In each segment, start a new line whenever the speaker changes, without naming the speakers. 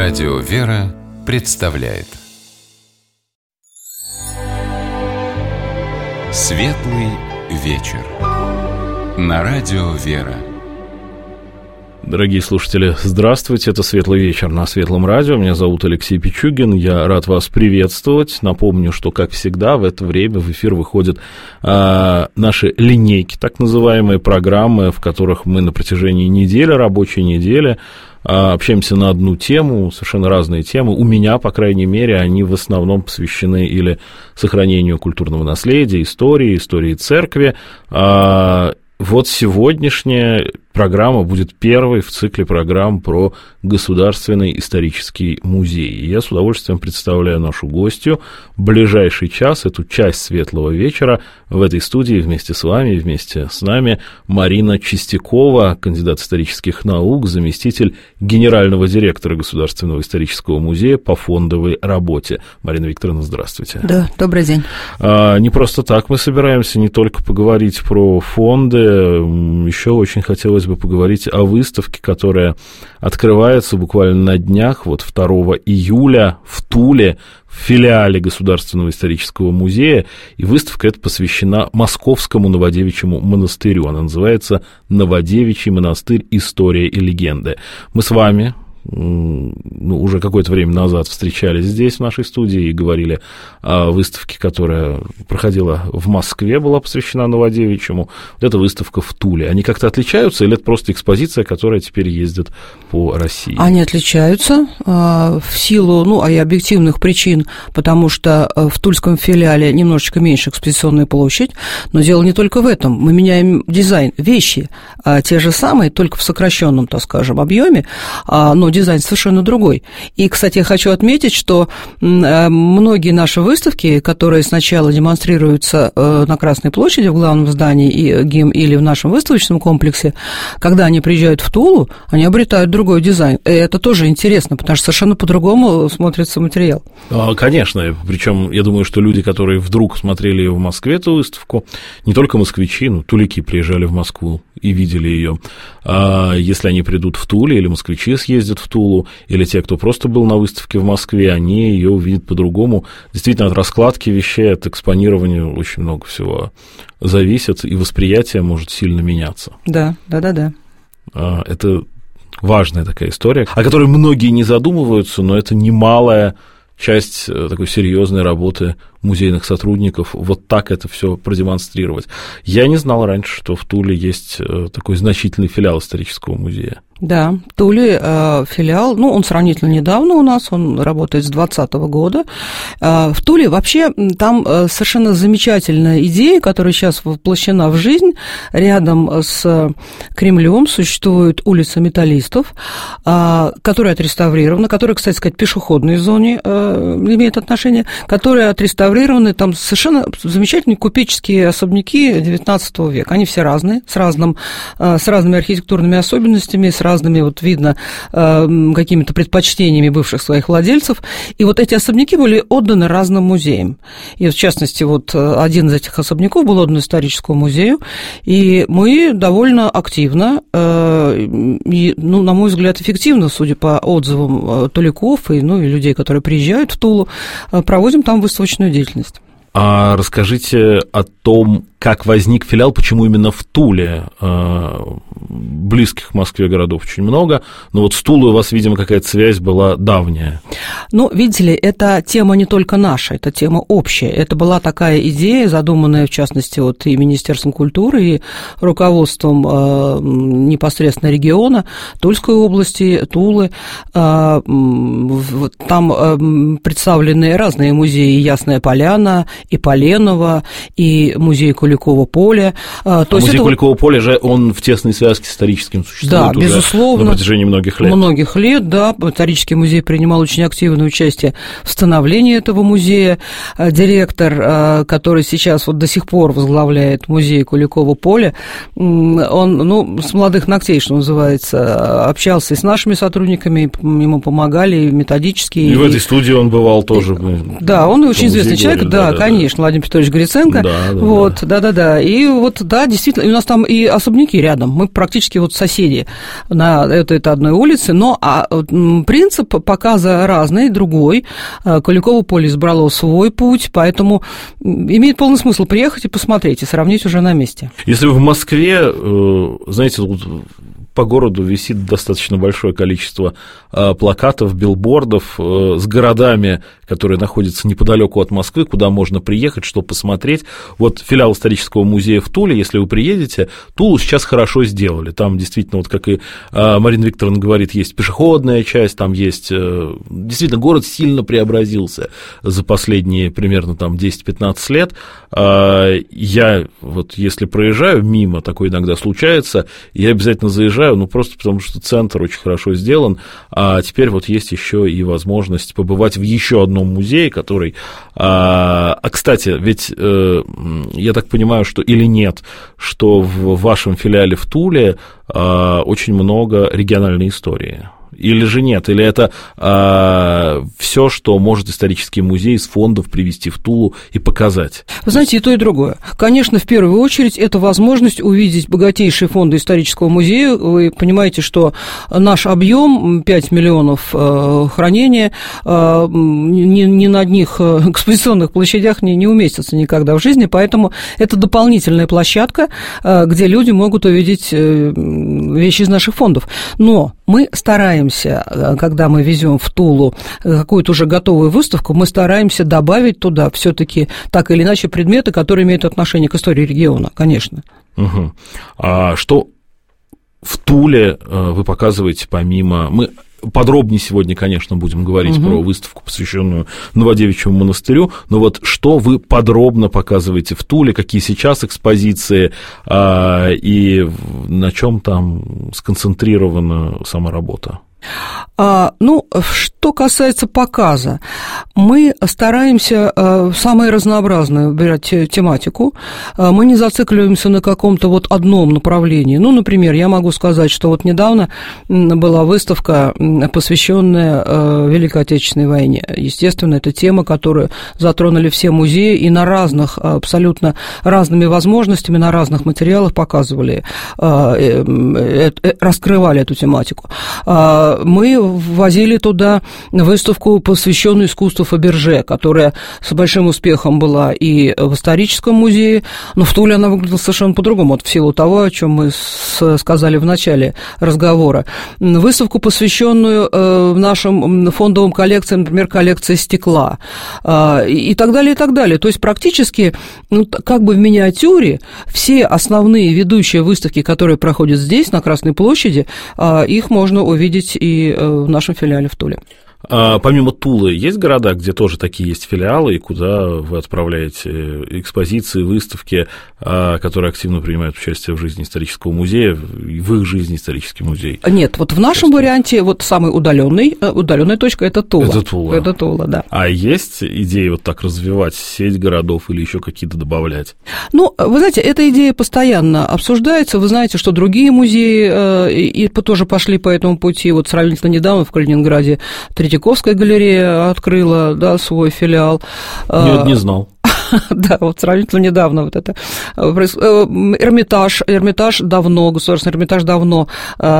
Радио «Вера» представляет Светлый вечер на Радио «Вера».
Дорогие слушатели, здравствуйте, это «Светлый вечер» на Светлом радио. Меня зовут Алексей Пичугин, я рад вас приветствовать. Напомню, что, как всегда, в это время в эфир выходят наши линейки, так называемые программы, в которых мы на протяжении недели, рабочей недели, общаемся на одну тему, совершенно разные темы. У меня, по крайней мере, они в основном посвящены или сохранению культурного наследия, истории церкви. Вот сегодняшняя программа будет первой в цикле программ про Государственный исторический музей. И я с удовольствием представляю нашу гостью. Ближайший час, эту часть Светлого вечера, в этой студии вместе с вами, вместе с нами Марина Чистякова, кандидат исторических наук, заместитель генерального директора Государственного исторического музея по фондовой работе. Марина Викторовна, здравствуйте.
Да, добрый день.
Не просто так мы собираемся не только поговорить про фонды, еще очень хотелось бы поговорить о выставке, которая открывается буквально на днях, вот 2 июля в Туле, в филиале Государственного исторического музея, и выставка эта посвящена Московскому Новодевичьему монастырю. Она называется «Новодевичий монастырь. История и легенды». Мы с вами уже какое-то время назад встречались здесь, в нашей студии, и говорили о выставке, которая проходила в Москве, была посвящена Новодевичьему. Вот эта выставка в Туле. Они как-то отличаются, или это просто экспозиция, которая теперь ездит по России?
Они отличаются в силу, и объективных причин, потому что в тульском филиале немножечко меньше экспозиционная площадь, но дело не только в этом. Мы меняем дизайн, вещи те же самые, только в сокращенном, так скажем, объеме, но дизайн совершенно другой. И, кстати, я хочу отметить, что многие наши выставки, которые сначала демонстрируются на Красной площади в главном здании ГИМ или в нашем выставочном комплексе, когда они приезжают в Тулу, они обретают другой дизайн. И это тоже интересно, потому что совершенно по-другому смотрится материал.
Конечно, причем я думаю, что люди, которые вдруг смотрели в Москве эту выставку, не только москвичи, но туляки приезжали в Москву и видели ее. Если они придут в Туле, или москвичи съездят в Тулу, или те, кто просто был на выставке в Москве, они ее увидят по-другому. Действительно, от раскладки вещей, от экспонирования очень много всего зависит, и восприятие может сильно меняться.
Да.
Это важная такая история, о которой многие не задумываются, но это немалая часть такой серьезной работы музейных сотрудников, вот так это все продемонстрировать. Я не знал раньше, что в Туле есть такой значительный филиал исторического музея.
Да, в Туле филиал, он сравнительно недавно у нас, он работает с 2020 года. В Туле вообще там совершенно замечательная идея, которая сейчас воплощена в жизнь. Рядом с Кремлем существует улица Металлистов, которая отреставрирована, которая, кстати сказать, к пешеходной зоне имеет отношение, которая отреставрирована, там совершенно замечательные купеческие особняки XIX века. Они все разные, с разными архитектурными особенностями, с разными, видно, какими-то предпочтениями бывших своих владельцев. И вот эти особняки были отданы разным музеям. И, в частности, один из этих особняков был отдан историческому музею, и мы довольно активно, и, на мой взгляд, эффективно, судя по отзывам туляков и людей, которые приезжают в Тулу, проводим там выставочную деятельность.
А расскажите о том, как возник филиал, почему именно в Туле. Близких к Москве городов очень много, но вот с Тулой у вас, видимо, какая-то связь была давняя.
Видите ли, эта тема не только наша, это тема общая. Это была такая идея, задуманная, в частности, и Министерством культуры, и руководством непосредственно региона Тульской области, Тулы. Там представлены разные музеи: Ясная Поляна, и Поленово, и музей Куликово поле.
Музей Куликово поля же, он в тесной связке с историческим существует,
да, безусловно,
на протяжении многих лет. Да. Исторический музей принимал очень активное участие в становлении этого музея. Директор, который сейчас до сих пор возглавляет музей Куликово поля, он, с молодых ногтей, что называется, общался и с нашими сотрудниками, ему помогали методически. И в этой студии он бывал тоже.
Да, он очень известный человек, да, конечно, Владимир Петрович Гриценко. Да-да-да. И вот, да, действительно, у нас там и особняки рядом. Мы практически вот соседи на этой одной улице, но принцип показа разный, другой. Куликово поле избрало свой путь, поэтому имеет полный смысл приехать и посмотреть, и сравнить уже на месте.
Если в Москве, знаете, по городу висит достаточно большое количество плакатов, билбордов с городами, которые находятся неподалеку от Москвы, куда можно приехать, что посмотреть. Вот филиал исторического музея в Туле, если вы приедете, Тулу сейчас хорошо сделали. Там действительно, вот как и Марина Викторовна говорит, есть пешеходная часть, там есть... Действительно, город сильно преобразился за последние примерно там 10-15 лет. Я вот если проезжаю мимо, такое иногда случается, я обязательно заезжаю, ну, просто потому что центр очень хорошо сделан, а теперь вот есть еще и возможность побывать в еще одном музее, который... кстати, ведь я так понимаю, что или нет, что в вашем филиале в Туле очень много региональной истории. Или же нет, или это все, что может исторический музей из фондов привезти в Тулу и показать?
Вы знаете, и то, и другое. Конечно, в первую очередь, это возможность увидеть богатейшие фонды исторического музея. Вы понимаете, что наш объем 5 миллионов хранения ни на одних экспозиционных площадях не уместится никогда в жизни, поэтому это дополнительная площадка, где люди могут увидеть вещи из наших фондов. Но мы стараемся, когда мы везем в Тулу какую-то уже готовую выставку, мы стараемся добавить туда все-таки так или иначе предметы, которые имеют отношение к истории региона, конечно.
Угу. А что в Туле вы показываете помимо... Мы подробнее сегодня, конечно, будем говорить про выставку, посвященную Новодевичьему монастырю, но вот что вы подробно показываете в Туле, какие сейчас экспозиции и на чем там сконцентрирована сама работа?
Что касается показа, мы стараемся самую разнообразную брать тематику, мы не зацикливаемся на каком-то вот одном направлении. Ну, например, я могу сказать, что вот недавно была выставка, посвященная Великой Отечественной войне. Естественно, это тема, которую затронули все музеи и на разных, абсолютно разными возможностями, на разных материалах показывали, раскрывали эту тематику. Мы возили туда выставку, посвященную искусству Фаберже, которая с большим успехом была и в историческом музее, но в Туле она выглядела совершенно по-другому, вот в силу того, о чем мы сказали в начале разговора. Выставку, посвященную нашим фондовым коллекциям, например, коллекции стекла, и так далее, и так далее. То есть практически, как бы в миниатюре, все основные ведущие выставки, которые проходят здесь, на Красной площади, их можно увидеть и в нашем филиале в Туле.
Помимо Тулы, есть города, где тоже такие есть филиалы, и куда вы отправляете экспозиции, выставки, которые активно принимают участие в жизни исторического музея, в их жизни исторический музей?
Нет, вот в нашем варианте вот самый удаленная точка – это Тула. Это Тула, да.
А есть идеи вот так развивать сеть городов или еще какие-то добавлять?
Вы знаете, эта идея постоянно обсуждается. Вы знаете, что другие музеи и тоже пошли по этому пути. Вот сравнительно недавно в Калининграде Третьяковская галерея открыла, да, свой филиал.
Нет, не знал.
Да, вот сравнительно недавно вот это. Эрмитаж давно, Государственный Эрмитаж давно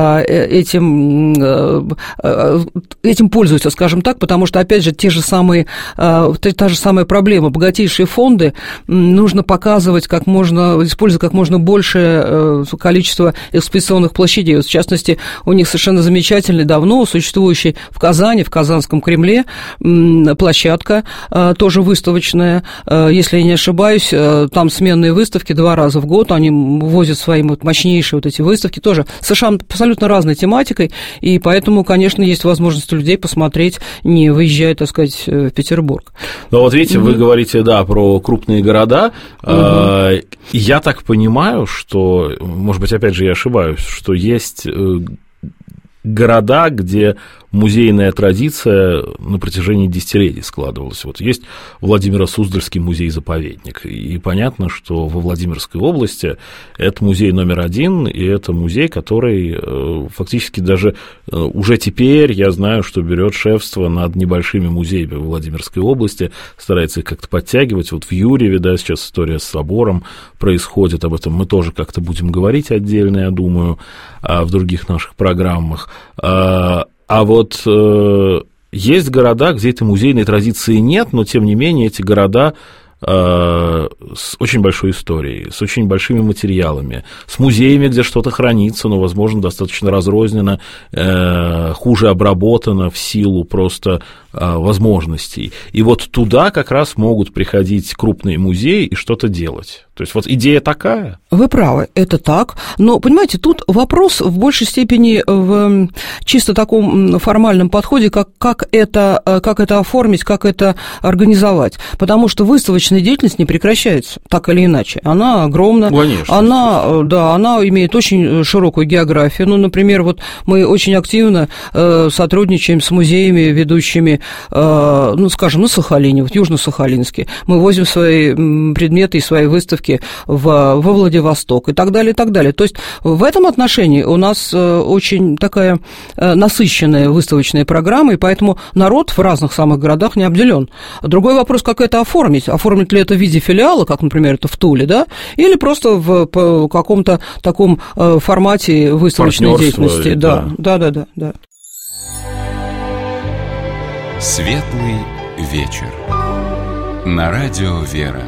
этим пользуется, скажем так, потому что, опять же, та же самая проблема. Богатейшие фонды нужно показывать использовать как можно большее количество экспозиционных площадей. Вот, в частности, у них совершенно замечательный, давно существующий в Казани, в Казанском Кремле площадка, тоже выставочная. Если я не ошибаюсь, там сменные выставки 2 раза в год, они возят свои мощнейшие вот эти выставки, тоже совершенно абсолютно разной тематикой, и поэтому, конечно, есть возможность у людей посмотреть, не выезжая, так сказать, в Петербург.
Ну, вот видите, вы говорите, да, про крупные города. Я так понимаю, что, может быть, опять же, я ошибаюсь, что есть города, где музейная традиция на протяжении десятилетий складывалась. Вот есть Владимиро-Суздальский музей-заповедник, и понятно, что во Владимирской области это музей номер один, и это музей, который фактически даже уже теперь, я знаю, что берет шефство над небольшими музеями в Владимирской области, старается их как-то подтягивать. Вот в Юрьеве, да, сейчас история с собором происходит, об этом мы тоже как-то будем говорить отдельно, я думаю, в других наших программах. А вот есть города, где этой музейной традиции нет, но, тем не менее, эти города с очень большой историей, с очень большими материалами, с музеями, где что-то хранится, но, возможно, достаточно разрозненно, хуже обработано в силу просто возможностей. И вот туда как раз могут приходить крупные музеи и что-то делать. То есть вот идея такая.
Вы правы, это так. Но, понимаете, тут вопрос в большей степени в чисто таком формальном подходе, как это оформить, как это организовать. Потому что выставочная деятельность не прекращается, так или иначе. Она огромна. Конечно. Она имеет очень широкую географию. Ну, например, вот мы очень активно сотрудничаем с музеями, ведущими, ну, скажем, на Сахалине, вот Южно-Сахалинске. Мы возим свои предметы и свои выставки во Владивосток и так далее, и так далее. То есть в этом отношении у нас очень такая насыщенная выставочная программа, и поэтому народ в разных самых городах не обделен. Другой вопрос, как это оформить. Оформить ли это в виде филиала, как, например, это в Туле, да, или просто в каком-то таком формате выставочной деятельности. Да.
Светлый вечер. На радио «Вера».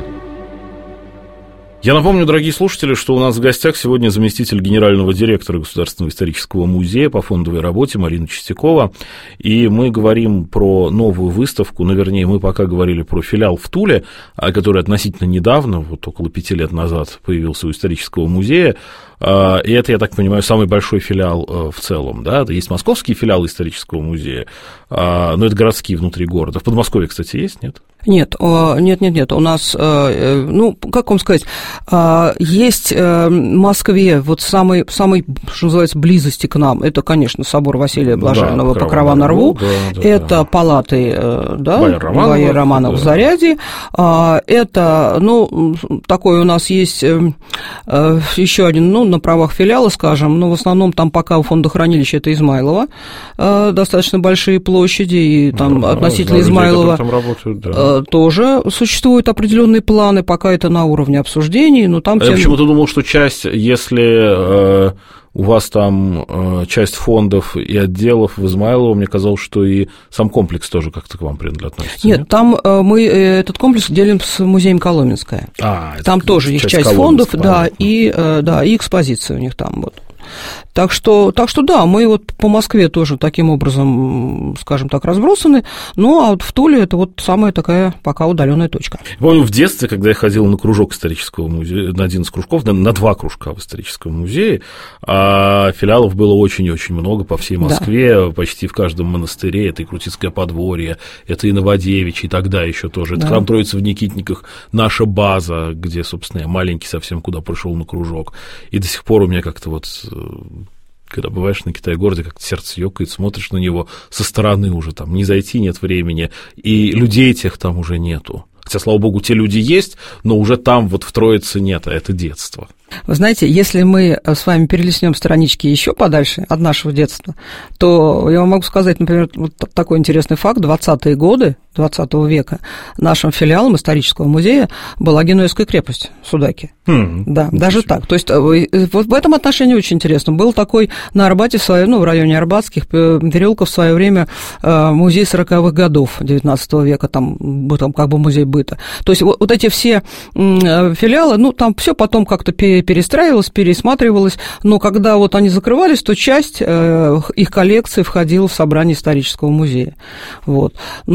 Я напомню, дорогие слушатели, что у нас в гостях сегодня заместитель генерального директора Государственного исторического музея по фондовой работе Марина Чистякова, и мы говорим про новую выставку, вернее, мы пока говорили про филиал в Туле, который относительно недавно, вот около 5 лет назад, появился у исторического музея, и это, я так понимаю, самый большой филиал в целом, да, есть московские филиалы исторического музея, но это городские внутри города. В Подмосковье, кстати, есть, нет?
Нет, у нас, ну, как вам сказать, есть в Москве вот самый, что называется, близости к нам, это, конечно, собор Василия Блаженного, Покрова на Рву, это палаты, Бояр Романов в Зарядье, это, ну, такой у нас есть еще один, ну, на правах филиала, скажем, но в основном там пока у фондохранилища это Измайлово, достаточно большие площади, и там относительно Измайлова тоже существуют определенные планы, пока это на уровне обсуждений, но там...
Я почему-то думал, что часть, если у вас там часть фондов и отделов в Измайлово, мне казалось, что и сам комплекс тоже как-то к вам относится.
Нет, там мы этот комплекс делим с музеем Коломенское. Там тоже есть часть фондов, и экспозиция у них там вот. Так что да, мы вот по Москве тоже таким образом, скажем так, разбросаны, ну, а вот в Туле это вот самая такая пока удаленная точка.
Помню, в детстве, когда я ходил на кружок исторического музея, на один из кружков, на 2 кружка в историческом музее, филиалов было очень-очень много по всей Москве, почти в каждом монастыре, это и Крутицкое подворье, это и Новодевичье, и тогда еще тоже, это храм Троицы в Никитниках, наша база, где, собственно, я маленький совсем, куда пришел на кружок, и до сих пор у меня как-то вот... Когда бываешь на Китай-городе, как-то сердце ёкает, смотришь на него со стороны уже, там, не зайти нет времени, и людей тех там уже нету. Хотя, слава богу, те люди есть, но уже там вот в Троице нет, а это детство.
Вы знаете, если мы с вами перелистнем странички еще подальше от нашего детства, то я вам могу сказать, например, вот такой интересный факт. 20-е годы 20 века нашим филиалом исторического музея была Генуэзская крепость в Судаке. Да, даже так. То есть вот в этом отношении очень интересно. Был такой на Арбате, в районе Арбатских переулков в свое время музей 40-х годов 19 века, там как бы музей быта. То есть вот эти все филиалы, ну, там все потом как-то перестраивалось, пересматривалось, но когда вот они закрывались, то часть их коллекции входила в собрание исторического музея. Вот. Ну, как,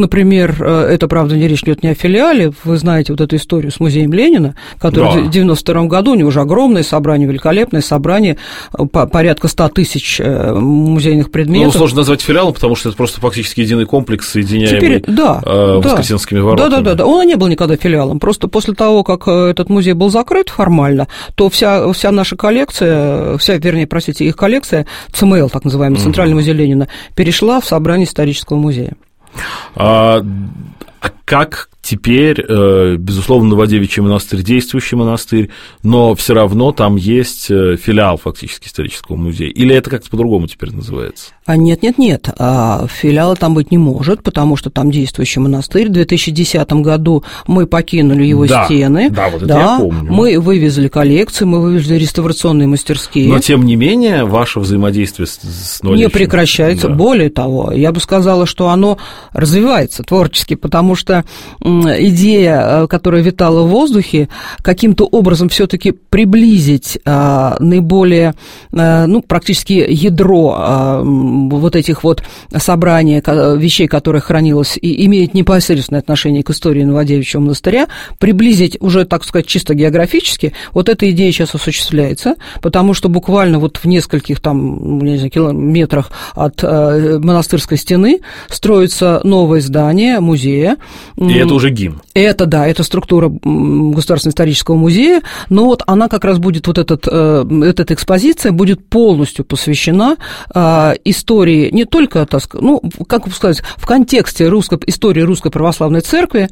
например, это, правда, речь идет не о филиале, вы знаете вот эту историю с музеем Ленина, который в 1992 году, у него уже огромное собрание, великолепное собрание, порядка 100 тысяч музейных предметов.
Ну, сложно назвать филиалом, потому что это просто фактически единый комплекс, соединяемый Воскресенскими воротами.
Да. Он не был никогда филиалом, просто после того, как этот музей был закрыт формально, то вся наша коллекция, их коллекция, ЦМЛ, так называемый, Центральный музей Ленина, перешла в собрание исторического музея.
А как теперь, безусловно, Новодевичий монастырь, действующий монастырь, но все равно там есть филиал фактически исторического музея? Или это как-то по-другому теперь называется?
Нет. Филиала там быть не может, потому что там действующий монастырь. В 2010 году мы покинули его стены.
Да, вот это я помню.
Мы вывезли коллекции, мы вывезли реставрационные мастерские.
Но, тем не менее, ваше взаимодействие с Новодевичьим
не прекращается. Да. Более того, я бы сказала, что оно развивается творчески, потому что идея, которая витала в воздухе, каким-то образом все-таки приблизить наиболее, практически ядро вот этих вот собраний, вещей, которые хранилось и имеют непосредственное отношение к истории Новодевичьего монастыря, приблизить уже, так сказать, чисто географически, вот эта идея сейчас осуществляется, потому что буквально вот в нескольких там, не знаю, километрах от монастырской стены строится новое здание музея.
И это уже ГИМ.
Это структура Государственного исторического музея, но вот она как раз будет, эта экспозиция будет полностью посвящена истории не только, как сказать, в контексте истории Русской Православной Церкви,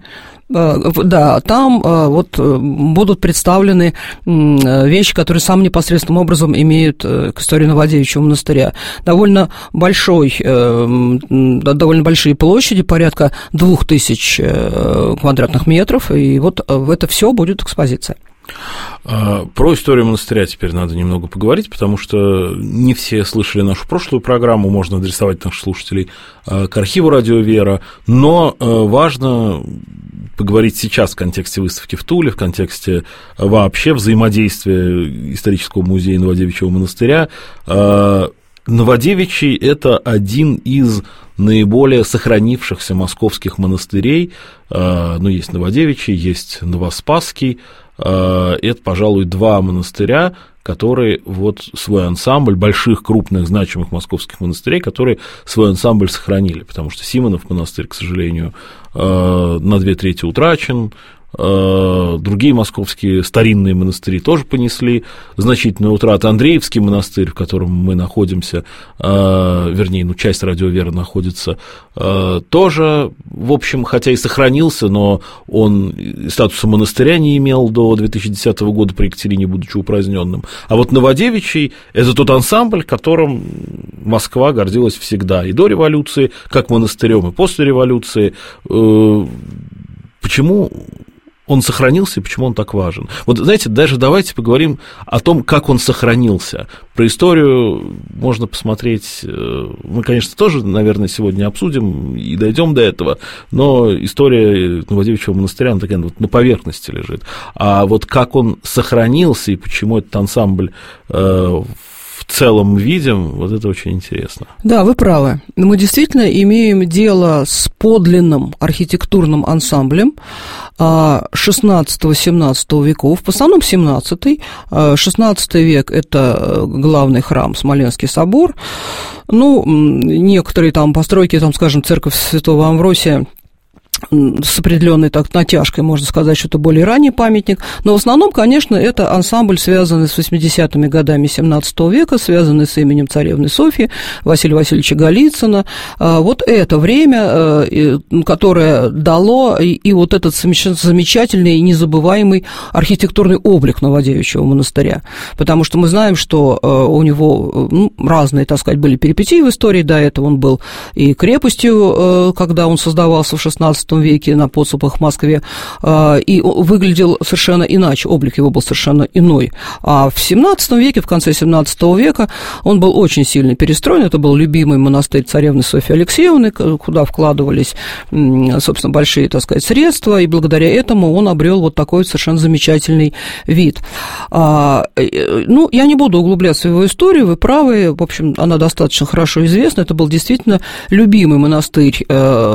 там будут представлены вещи, которые самым непосредственным образом имеют к истории Новодевичьего монастыря. Довольно большие площади, порядка 2000 квадратных метров, и вот это все будет экспозиция.
Про историю монастыря теперь надо немного поговорить, потому что не все слышали нашу прошлую программу, можно адресовать наших слушателей к архиву «Радио Вера», но важно поговорить сейчас в контексте выставки в Туле, в контексте вообще взаимодействия исторического музея и Новодевичьего монастыря. Новодевичий – это один из наиболее сохранившихся московских монастырей. Есть Новодевичий, есть Новоспасский. Это, пожалуй, два монастыря, которые свой ансамбль, больших, крупных, значимых московских монастырей, которые свой ансамбль сохранили, потому что Симонов монастырь, к сожалению, на 2/3 утрачен, другие московские старинные монастыри тоже понесли значительную утрату. Андреевский монастырь, в котором мы находимся, часть «Радио Вера» находится, тоже, в общем, хотя и сохранился, но он статуса монастыря не имел до 2010 года при Екатерине, будучи упраздненным. А вот Новодевичий – это тот ансамбль, которым Москва гордилась всегда, и до революции, как монастырем, и после революции. Почему он сохранился и почему он так важен? Вот, знаете, даже давайте поговорим о том, как он сохранился. Про историю можно посмотреть, мы, конечно, тоже, наверное, сегодня обсудим и дойдем до этого, но история Новодевичьего монастыря, она такая на поверхности лежит. А вот как он сохранился и почему этот ансамбль в целом видим, вот это очень интересно.
Да, вы правы. Мы действительно имеем дело с подлинным архитектурным ансамблем 16-17 веков, в основном 17-й. 16 век – это главный храм, Смоленский собор. Некоторые там постройки, скажем, церковь Святого Амвросия, с определенной натяжкой, можно сказать, что это более ранний памятник, но в основном, конечно, это ансамбль, связанный с 80-ми годами 17 века, связанный с именем царевны Софьи, Василия Васильевича Голицына. Вот это время, которое дало и вот этот замечательный и незабываемый архитектурный облик Новодевичьего монастыря, потому что мы знаем, что у него разные, так сказать, были перипетии в истории до этого. Он был и крепостью, когда он создавался в XVI XVII веке на подступах в Москве, и выглядел совершенно иначе, облик его был совершенно иной. А в XVII веке, в конце XVII века, он был очень сильно перестроен. Это был любимый монастырь царевны Софьи Алексеевны, куда вкладывались, собственно, большие, так сказать, средства, и благодаря этому он обрел вот такой совершенно замечательный вид. Ну, я не буду углубляться в его историю, вы правы, в общем, она достаточно хорошо известна. Это был действительно любимый монастырь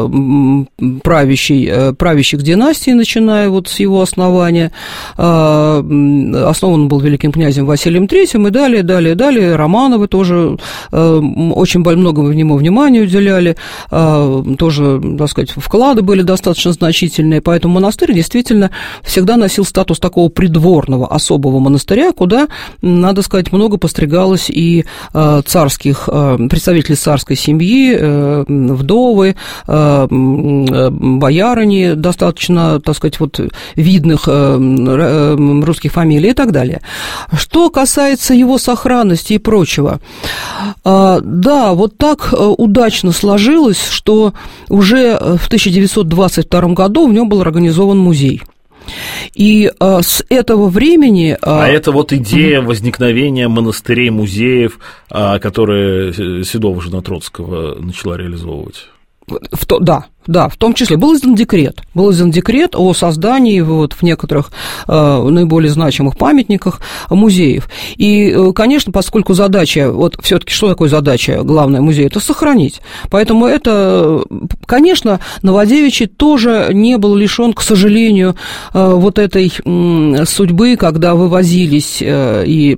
правящих династий, начиная вот с его основания. Основан был великим князем Василием III, и далее. Романовы тоже очень много ему внимания уделяли, тоже, так сказать, вклады были достаточно значительные, поэтому монастырь действительно всегда носил статус такого придворного особого монастыря, куда, надо сказать, много постригалось и представителей царской семьи, вдовы, боярыни достаточно, так сказать, вот видных русских фамилий и так далее. Что касается его сохранности и прочего, да, вот так удачно сложилось, что уже в 1922 году в нем был организован музей. И с этого времени...
это вот идея возникновения монастырей, музеев, которые Седова-жена Троцкого начала реализовывать. Да, в том числе был издан декрет о создании вот в некоторых наиболее значимых памятниках музеев. И, конечно, поскольку задача, вот все-таки что такое задача главная музея, это сохранить. Поэтому это, конечно, Новодевичий тоже не был лишен, к сожалению, вот этой судьбы, когда вывозились и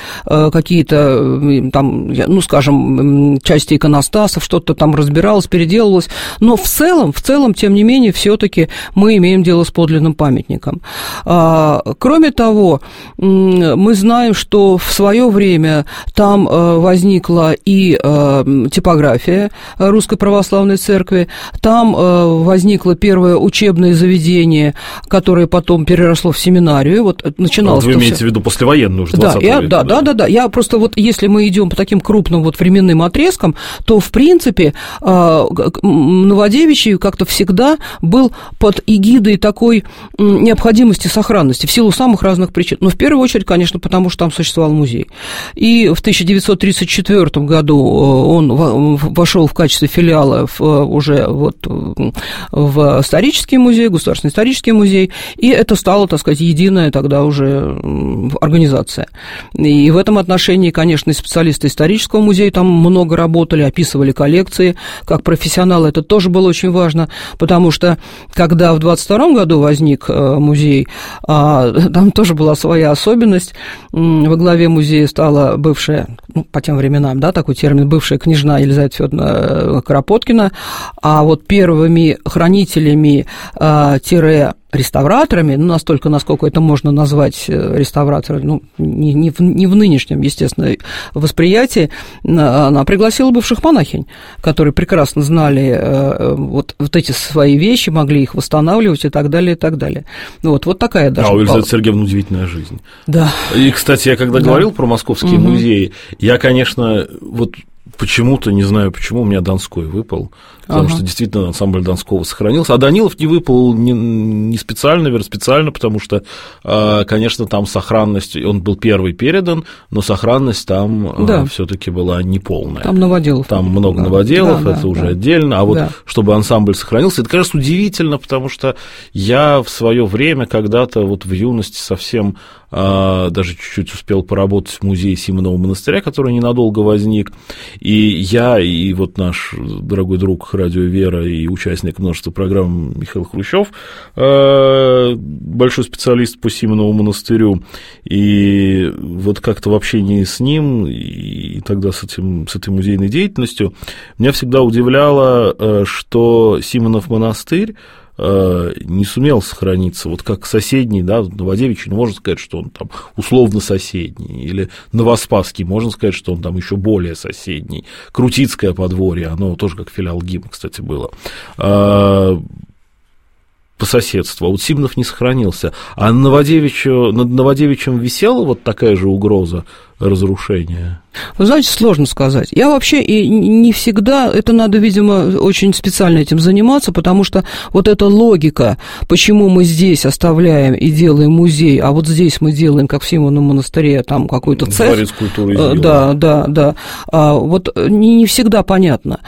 какие-то там, ну, скажем, части иконостасов, что-то там разбиралось, переделывалось, но в целом, тем не менее, все-таки мы имеем дело с подлинным памятником. Кроме того, мы знаем, что в свое время там возникла и типография Русской Православной Церкви, там возникло первое учебное заведение, которое потом переросло в семинарию. Вот начиналось. Вы имеете в виду послевоенную уже 20 века?
Да. Я просто вот, если мы идем по таким крупным вот временным отрезкам, то, в принципе, Новодевичий как-то всегда был под эгидой такой необходимости сохранности в силу самых разных причин. Но в первую очередь, конечно, потому что там существовал музей. И в 1934 году он вошел в качестве филиала уже вот в исторический музей, Государственный исторический музей, и это стало, так сказать, единая тогда уже организация. И в этом отношении, конечно, и специалисты исторического музея там много работали, описывали коллекции, как профессионалы, это тоже было очень важно, потому что, когда в 1922 году возник музей, там тоже была своя особенность. Во главе музея стала бывшая, ну, по тем временам, да, такой термин, бывшая княжна Елизавета Федоровна Кропоткина, а вот первыми хранителями реставраторами, ну, настолько, насколько это можно назвать реставраторами, ну, не в нынешнем, естественно, восприятии, она пригласила бывших монахинь, которые прекрасно знали вот эти свои вещи, могли их восстанавливать и так далее, и так далее. Вот такая даже...
у Елизаветы Сергеевны удивительная жизнь.
Да.
И, кстати, я когда говорил про московские музеи, я, конечно, вот почему-то, не знаю почему, у меня Донской выпал, потому что действительно ансамбль Донского сохранился, а Данилов не выпал не специально, наверное, специально, потому что, конечно, там сохранность, он был первый передан, но сохранность там все-таки была неполная.
Там новоделов.
Там много новоделов, это уже отдельно, а вот чтобы ансамбль сохранился, это, кажется, удивительно, потому что я в свое время когда-то вот в юности совсем даже чуть-чуть успел поработать в музее Симонова монастыря, который ненадолго возник, и я, и вот наш дорогой друг Радио Вера и участник множества программ Михаил Хрущев, большой специалист по Симонову монастырю, и вот как-то в общении с ним и тогда с этой музейной деятельностью меня всегда удивляло, что Симонов монастырь не сумел сохраниться, вот как соседний, да, Новодевичий, можно сказать, что он там условно соседний, или Новоспасский, можно сказать, что он там еще более соседний, Крутицкое подворье, оно тоже как филиал ГИМа, кстати, было. по соседству, а вот Симонов не сохранился. А над Новодевичьем висела вот такая же угроза разрушения?
Вы знаете, сложно сказать. Я вообще и не всегда, это надо, видимо, очень специально этим заниматься, потому что вот эта логика, почему мы здесь оставляем и делаем музей, а вот здесь мы делаем, как в Симоновом монастыре, там какой-то цех.
Дворец культуры.
Да. Вот не всегда понятно.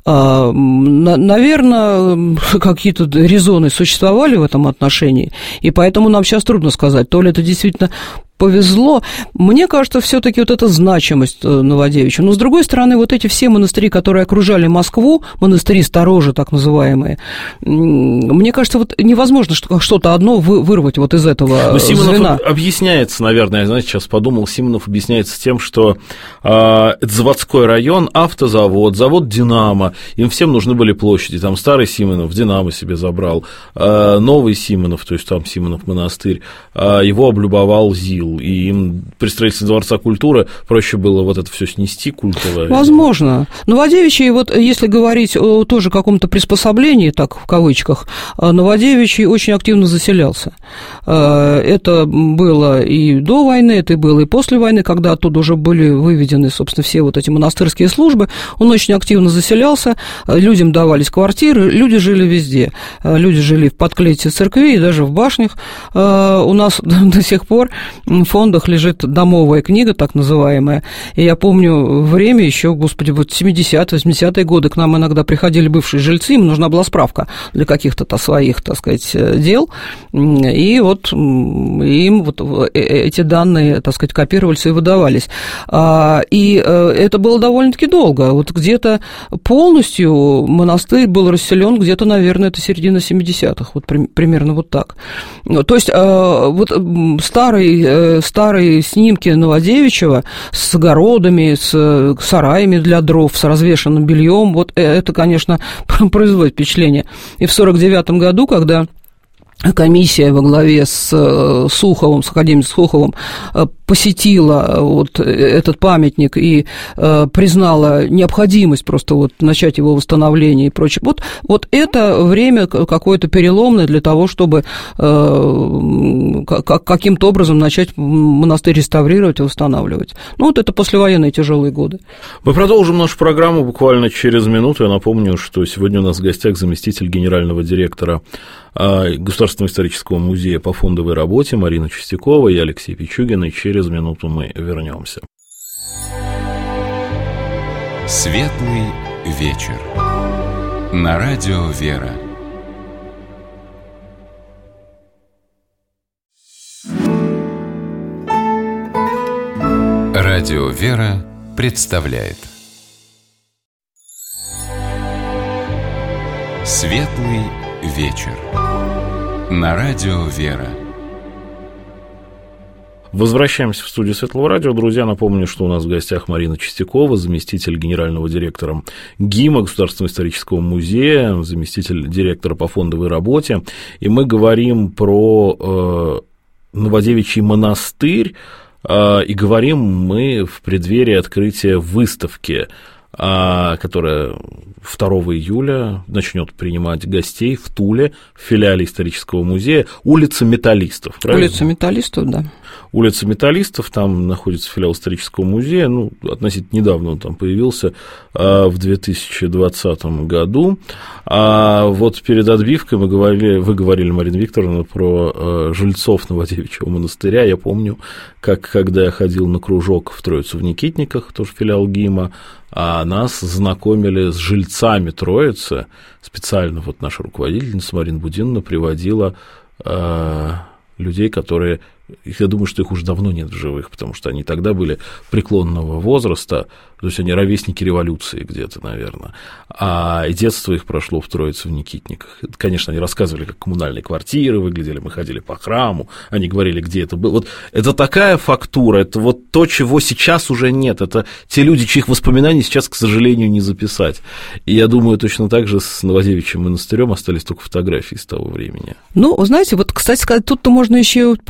Наверное, какие-то резоны существовали в этом отношении, и поэтому нам сейчас трудно сказать, то ли это действительно повезло. Мне кажется, все-таки вот эта значимость Новодевичья. Но, с другой стороны, вот эти все монастыри, которые окружали Москву, монастыри сторожи, так называемые, мне кажется, вот невозможно что-то одно вырвать вот из этого
Симонов
звена.
Объясняется, наверное, я, знаете, сейчас подумал, Симонов объясняется тем, что это заводской район, автозавод, завод «Динамо», им всем нужны были площади, там старый Симонов «Динамо» себе забрал, новый Симонов, то есть там Симонов монастырь, его облюбовал ЗИЛ, и им при строительстве Дворца культуры проще было вот это все снести культовое.
Возможно. Новодевичий, вот если говорить о тоже каком-то приспособлении, так в кавычках, Новодевичий очень активно заселялся. Это было и до войны, это было и после войны, когда оттуда уже были выведены, собственно, все вот эти монастырские службы. Он очень активно заселялся, людям давались квартиры, люди жили везде. Люди жили в подклете церквей и даже в башнях. У нас до сих пор в фондах лежит домовая книга, так называемая, и я помню время еще, господи, вот 70-е, 80-е годы к нам иногда приходили бывшие жильцы, им нужна была справка для каких-то своих, так сказать, дел, и вот им вот эти данные, так сказать, копировались и выдавались. И это было довольно-таки долго, вот где-то полностью монастырь был расселен где-то, наверное, это середина 70-х, вот примерно вот так. То есть вот старые снимки Новодевичьего с огородами, с сараями для дров, с развешанным бельем, вот это, конечно, производит впечатление. И в 1949 году, когда комиссия во главе с Суховым, с академиком Суховым, посетила вот этот памятник и признала необходимость просто вот начать его восстановление и прочее. Вот это время какое-то переломное для того, чтобы каким-то образом начать монастырь реставрировать и восстанавливать. Ну, вот это послевоенные тяжелые годы.
Мы продолжим нашу программу буквально через минуту. Я напомню, что сегодня у нас в гостях заместитель генерального директора Государственного исторического музея по фондовой работе Марина Чистякова и Алексей Пичугин, и через минуту мы вернемся.
Светлый вечер. На радио «Вера». Радио «Вера» представляет Светлый вечер. На радио «Вера».
Возвращаемся в студию Светлого радио. Друзья, напомню, что у нас в гостях Марина Чистякова, заместитель генерального директора ГИМа, Государственного исторического музея, заместитель директора по фондовой работе. И мы говорим про Новодевичий монастырь, и говорим мы в преддверии открытия выставки, которая 2 июля начнет принимать гостей в Туле, в филиале исторического музея, улица Металлистов. Правильно?
Улица Металлистов, да.
Улица Металлистов, там находится филиал исторического музея, ну, относительно недавно он там появился, в 2020 году. А вот перед отбивкой вы говорили, Марина Викторовна, про жильцов Новодевичьего монастыря. Я помню, когда я ходил на кружок в Троицу в Никитниках, тоже филиал ГИМа, а нас знакомили с жильцами Троицы, специально вот наша руководительница Марина Будинна приводила людей, которые, я думаю, что их уже давно нет в живых, потому что они тогда были преклонного возраста, то есть они ровесники революции где-то, наверное, и детство их прошло в Троице в Никитниках. Конечно, они рассказывали, как коммунальные квартиры выглядели, мы ходили по храму, они говорили, где это было. Вот это такая фактура, это вот то, чего сейчас уже нет, это те люди, чьих воспоминаний сейчас, к сожалению, не записать. И я думаю, точно так же с Новодевичьим монастырем остались только фотографии с того времени.
Ну, знаете, вот, кстати сказать, тут-то можно еще поуточнять.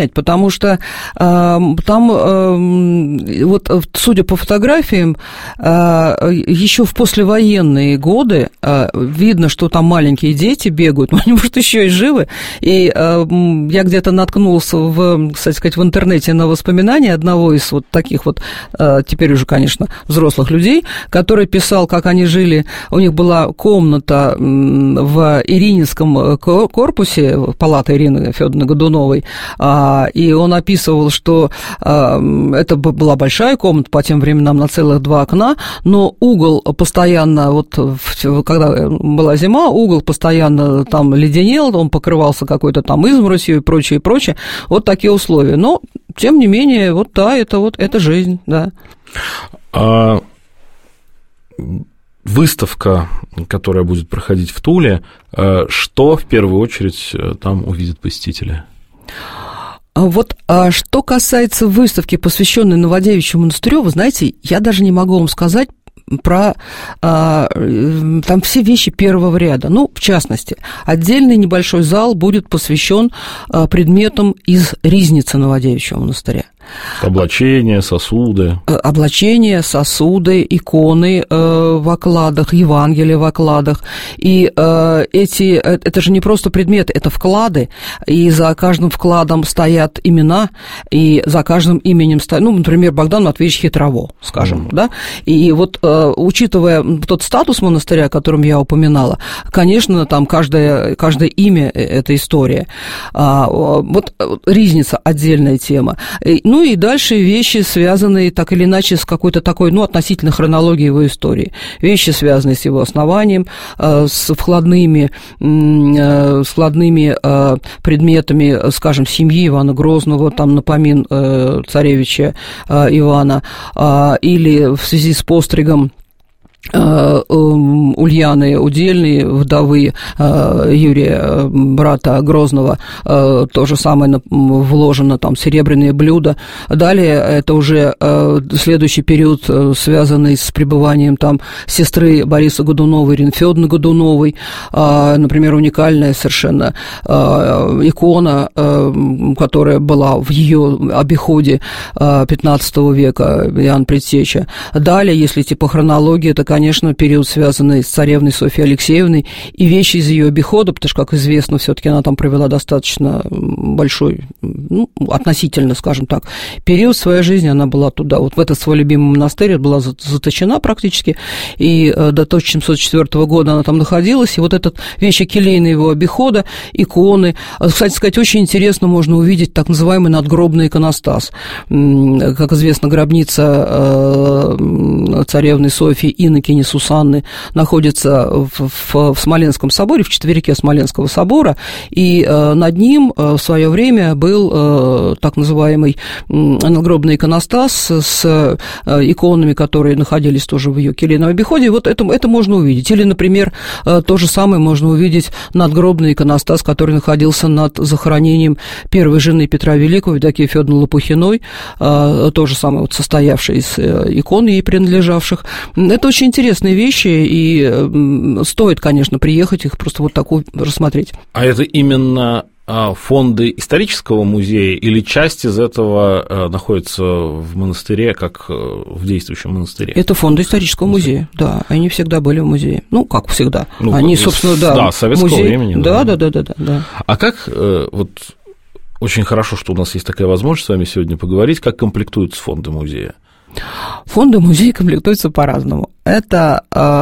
понять, потому что там, вот, судя по фотографиям, еще в послевоенные годы видно, что там маленькие дети бегают, но они, может, еще и живы. И я где-то наткнулся, кстати сказать, в интернете на воспоминания одного из вот таких вот, теперь уже, конечно, взрослых людей, который писал, как они жили. У них была комната в Ирининском корпусе, палата Ирины Федоровны Годуновой, и он описывал, что это была большая комната по тем временам на целых 2 окна, но угол постоянно, вот когда была зима, угол постоянно там леденел, он покрывался какой-то там изморосью и прочее, прочее. Вот такие условия. Но, тем не менее, вот да, это жизнь, да.
Выставка, которая будет проходить в Туле, что в первую очередь там увидят посетители?
Вот что касается выставки, посвященной Новодевичьему монастырю, вы знаете, я даже не могу вам сказать про там все вещи первого ряда. Ну, в частности, отдельный небольшой зал будет посвящен предметам из ризницы Новодевичьего монастыря.
Облачения, сосуды.
Облачения, сосуды, иконы в окладах, Евангелие в окладах. И это же не просто предметы, это вклады. И за каждым вкладом стоят имена, и за каждым именем стоят, ну, например, Богдан Матвеевич Хитрово, скажем, да. И вот, учитывая тот статус монастыря, о котором я упоминала, конечно, там каждое имя – это история. Вот ризница – отдельная тема. Ну и дальше вещи, связанные так или иначе с какой-то такой, ну, относительно хронологией его истории. Вещи, связанные с его основанием, с вкладными предметами, скажем, семьи Ивана Грозного, там, напомин царевича Ивана, или в связи с постригом Ульяны Удельной, вдовы Юрия, брата Грозного, то же самое вложено, там, серебряные блюда. Далее это уже следующий период, связанный с пребыванием там сестры Бориса Годунова, Ирины Федоровны Годуновой, например, уникальная совершенно икона, которая была в ее обиходе XV века, Иоанн Предтеча. Далее, если идти по хронологии, это, конечно, период, связанный с царевной Софьей Алексеевной, и вещи из ее обихода, потому что, как известно, все-таки она там провела достаточно большой, ну, относительно, скажем так, период своей жизни, она была туда, вот в этот свой любимый монастырь, была заточена практически, и до 1704 года она там находилась, и вот этот вещи келейные его обихода, иконы. Кстати сказать, очень интересно можно увидеть так называемый надгробный иконостас. Как известно, гробница царевны Софьи Инокини Сусанны находится в Смоленском соборе, в четверике Смоленского собора, и над ним в свое время был так называемый надгробный иконостас с иконами, которые находились тоже в ее келейном обиходе, и вот это можно увидеть. Или, например, то же самое можно увидеть надгробный иконостас, который находился над захоронением первой жены Петра Великого, Евдокии Федоровны Лопухиной, то же самое, вот, состоявшее из икон ей принадлежавших. Это очень интересные вещи, и стоит, конечно, приехать, их просто вот такую рассмотреть.
А это именно фонды исторического музея или часть из этого находится в монастыре, как в действующем монастыре? Это
фонды исторического музея, да, они всегда были в музее. Ну, как всегда. Ну, они, собственно, да,
советского
музей,
времени.
Да.
А как, вот, очень хорошо, что у нас есть такая возможность с вами сегодня поговорить, как комплектуются фонды музея?
Фонды музея комплектуются по-разному. Это,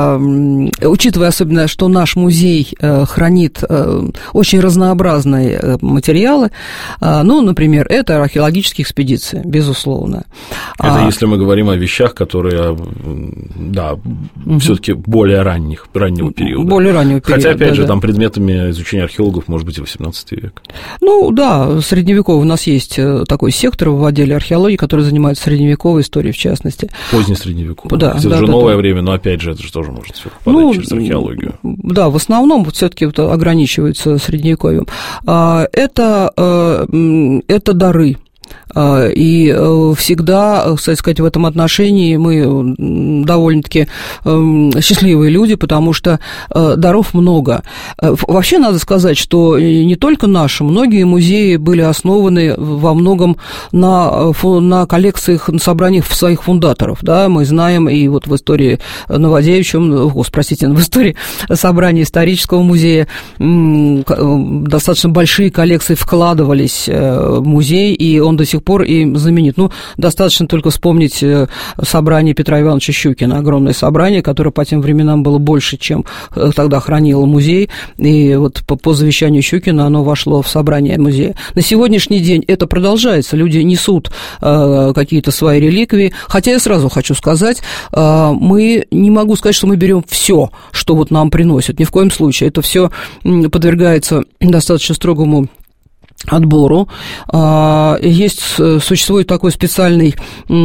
учитывая особенно, что наш музей хранит очень разнообразные материалы, ну, например, это археологические экспедиции, безусловно.
Это если мы говорим о вещах, которые, да, все-таки более раннего периода.
Более раннего периода.
Хотя, опять же, там предметами изучения археологов может быть и 18 век.
Ну, да, средневековый у нас есть такой сектор в отделе археологии, который занимается средневековой историей, в частности.
Позднее средневековье.
Да,
это уже новое время, но, опять же, это же тоже может все попадать через археологию.
Да, в основном все-таки ограничивается средневековьем. Это дары. И всегда, кстати сказать, в этом отношении мы довольно-таки счастливые люди, потому что даров много. Вообще надо сказать, что не только наши, многие музеи были основаны во многом на коллекциях, на собраниях своих фундаторов. Да? Мы знаем, и вот в истории Новодевичьего, в истории собрания исторического музея достаточно большие коллекции вкладывались в музей, и он до сих пор и знаменит. Достаточно только вспомнить собрание Петра Ивановича Щукина, огромное собрание, которое по тем временам было больше, чем тогда хранил музей, и вот по завещанию Щукина оно вошло в собрание музея. На сегодняшний день это продолжается, люди несут какие-то свои реликвии, хотя я сразу хочу сказать, мы не могу сказать, что мы берем все, что вот нам приносят, ни в коем случае, это все подвергается достаточно строгому отбору. Существует такой специальный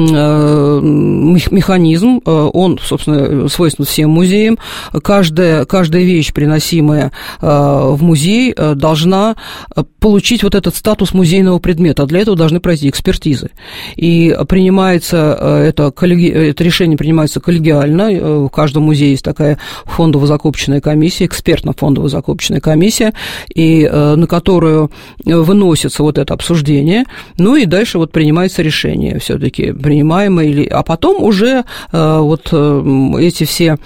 механизм, он, собственно, свойственен всем музеям. Каждая вещь, приносимая в музей, должна получить вот этот статус музейного предмета. Для этого должны пройти экспертизы. И это решение принимается коллегиально. В каждом музее есть такая фондово-закупочная комиссия, экспертно-фондово-закупочная комиссия, и на которую выносится вот это обсуждение, и дальше вот принимается решение, все-таки принимаемое или... А потом уже эти все,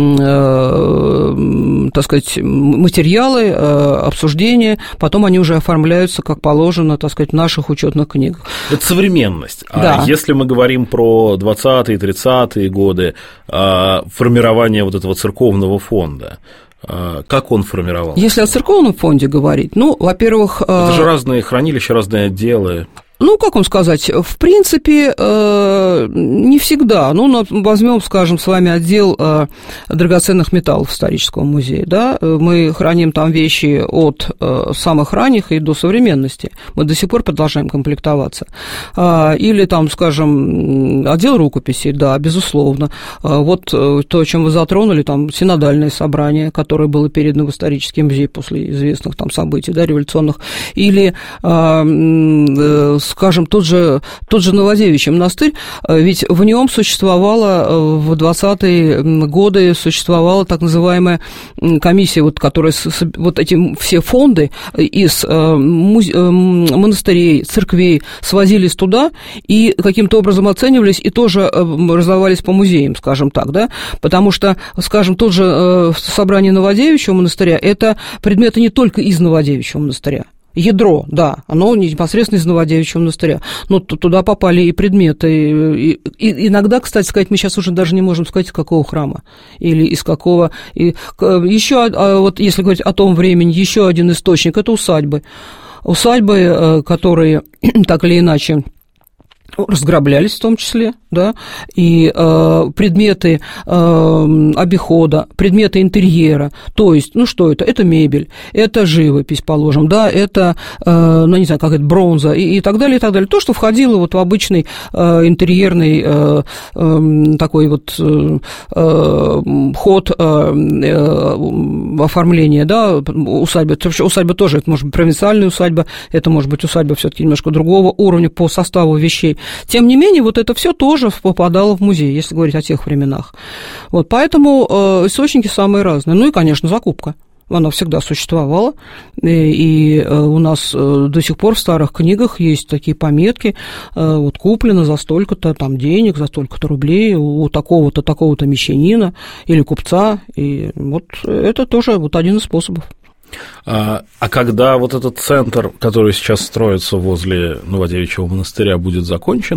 так сказать, материалы, обсуждения, потом они уже оформляются, как положено, так сказать, в наших учетных книгах.
Это современность.
Да.
А если мы говорим про 20-е, 30-е годы, формирование вот этого церковного фонда, как он формировался?
Если о церковном фонде говорить, во-первых...
Это же разные хранилища, разные отделы.
Как вам сказать, в принципе, не всегда. Возьмем, скажем, с вами отдел драгоценных металлов исторического музея, да, мы храним там вещи от самых ранних и до современности, мы до сих пор продолжаем комплектоваться. Или там, скажем, отдел рукописей, да, безусловно. Вот то, о чем вы затронули, там синодальное собрание, которое было передано в исторический музей после известных там событий, да, революционных, или скажем, тот же Новодевичий монастырь, ведь в нем существовала в 20-е годы так называемая комиссия, которая эти все фонды из монастырей, церквей свозились туда и каким-то образом оценивались и тоже раздавались по музеям, скажем так, да, потому что, скажем, тот же собрание Новодевичьего монастыря – это предметы не только из Новодевичьего монастыря. Ядро, да, оно непосредственно из Новодевичьего монастыря, но туда попали и предметы, и иногда, кстати сказать, мы сейчас уже даже не можем сказать, из какого храма, или из какого, еще, вот если говорить о том времени, еще один источник – это усадьбы, которые так или иначе разграблялись в том числе, да, и предметы обихода, предметы интерьера, то есть, что это? Это мебель, это живопись, положим, да, это, не знаю, как это, бронза и так далее, и так далее. То, что входило вот в обычный интерьерный такой вот ход оформления, да, усадьбы. Усадьба тоже, это может быть провинциальная усадьба, это может быть усадьба все-таки немножко другого уровня по составу вещей. Тем не менее, вот это все тоже попадало в музей, если говорить о тех временах. Вот, поэтому источники самые разные. И, конечно, закупка. Она всегда существовала, и у нас до сих пор в старых книгах есть такие пометки, вот куплено за столько-то там денег, за столько-то рублей у такого-то, такого-то мещанина или купца, и вот это тоже вот один из способов.
А когда вот этот центр, который сейчас строится возле Новодевичьего монастыря, будет закончен,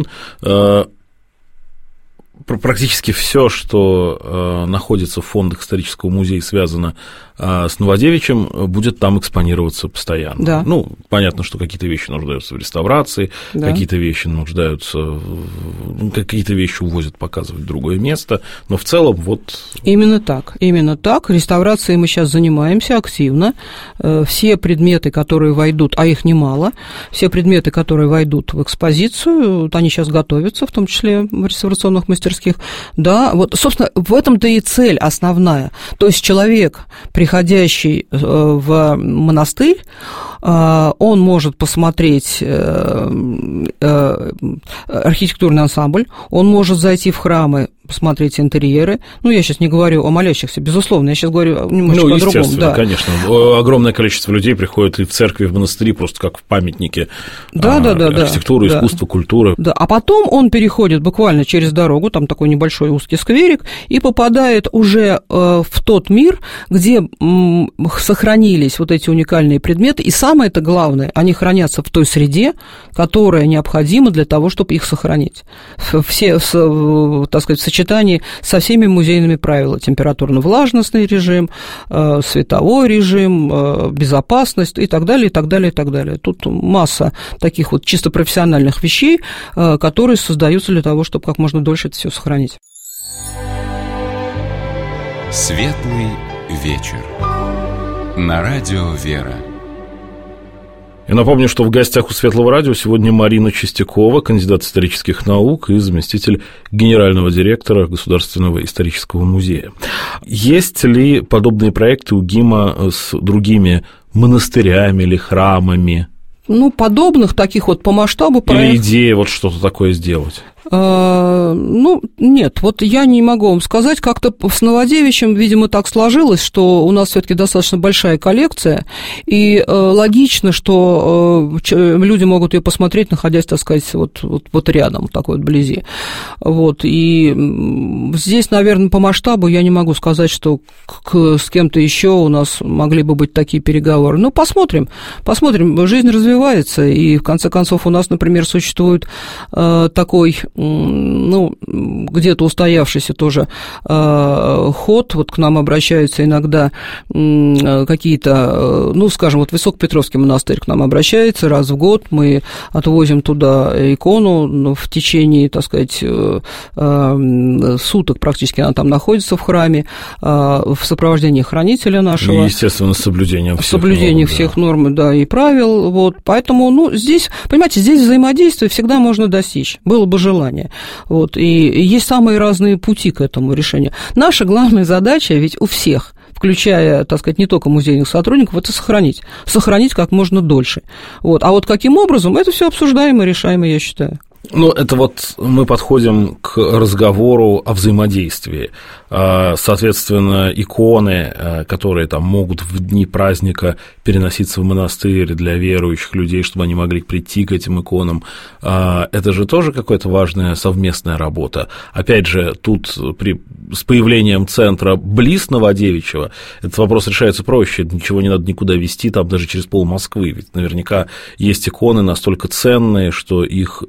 практически все, что находится в фондах исторического музея, связано с Новодевичьим, будет там экспонироваться постоянно.
Да.
Понятно, что какие-то вещи нуждаются в реставрации, да. Какие-то вещи какие-то вещи увозят показывать в другое место, но в целом вот... Именно так.
Реставрацией мы сейчас занимаемся активно. Все предметы, которые войдут, а их немало, все предметы, которые войдут в экспозицию, они сейчас готовятся, в том числе в реставрационных мастерских. Да, вот, собственно, в этом-то и цель основная. То есть человек приходит приходящий в монастырь, он может посмотреть архитектурный ансамбль, он может зайти в храмы, посмотреть интерьеры. Ну, я сейчас не говорю о молящихся, безусловно, я сейчас говорю немножко о другом.
Да, конечно. Огромное количество людей приходит и в церкви, и в монастыри, просто как в памятнике архитектуры, искусства, культуры. Да, а потом он переходит буквально через дорогу, там такой небольшой узкий скверик, и попадает уже в тот мир, где сохранились вот эти уникальные предметы, и самое-то главное, они хранятся в той среде, которая необходима для того, чтобы их сохранить. Все, так сказать, в сочетании со всеми музейными правилами: температурно-влажностный режим, световой режим, безопасность и так далее, и так далее, и так далее. Тут масса таких вот чисто профессиональных вещей, которые создаются для того, чтобы как можно дольше это все сохранить.
Светлый вечер. На радио «Вера».
Я напомню, что в гостях у Светлого радио сегодня Марина Чистякова, кандидат исторических наук и заместитель генерального директора Государственного исторического музея. Есть ли подобные проекты у ГИМа с другими монастырями или храмами?
Ну, подобных таких вот по масштабу проектов.
Или идея вот что-то такое сделать?
Ну, нет, вот я не могу вам сказать, как-то с Новодевичьим, видимо, так сложилось, что у нас все-таки достаточно большая коллекция, и логично, что люди могут ее посмотреть, находясь, так сказать, вот рядом, такой вот вблизи. Вот, и здесь, наверное, по масштабу я не могу сказать, что с кем-то еще у нас могли бы быть такие переговоры. Ну, посмотрим, жизнь развивается, и в конце концов у нас, например, существует такой, ну, где-то устоявшийся тоже ход, вот к нам обращаются иногда какие-то, ну, скажем, вот Высокопетровский монастырь к нам обращается раз в год, мы отвозим туда икону в течение, так сказать, суток практически она там находится в храме, в сопровождении хранителя нашего.
И, естественно, с соблюдением
всех норм, да, и правил, вот, поэтому, ну, здесь, понимаете, здесь взаимодействие всегда можно достичь, было бы желание. Вот, и есть самые разные пути к этому решению. Наша главная задача ведь у всех, включая, так сказать, не только музейных сотрудников, это сохранить как можно дольше. Вот. А вот каким образом, это все обсуждаемо и решаемо, я считаю.
Ну, это вот мы подходим к разговору о взаимодействии. Соответственно, иконы, которые там могут в дни праздника переноситься в монастырь для верующих людей, чтобы они могли прийти к этим иконам, это же тоже какая-то важная совместная работа. Опять же, тут с появлением центра близ Новодевичьего этот вопрос решается проще, ничего не надо никуда везти, там даже через пол Москвы, ведь наверняка есть иконы настолько ценные, что их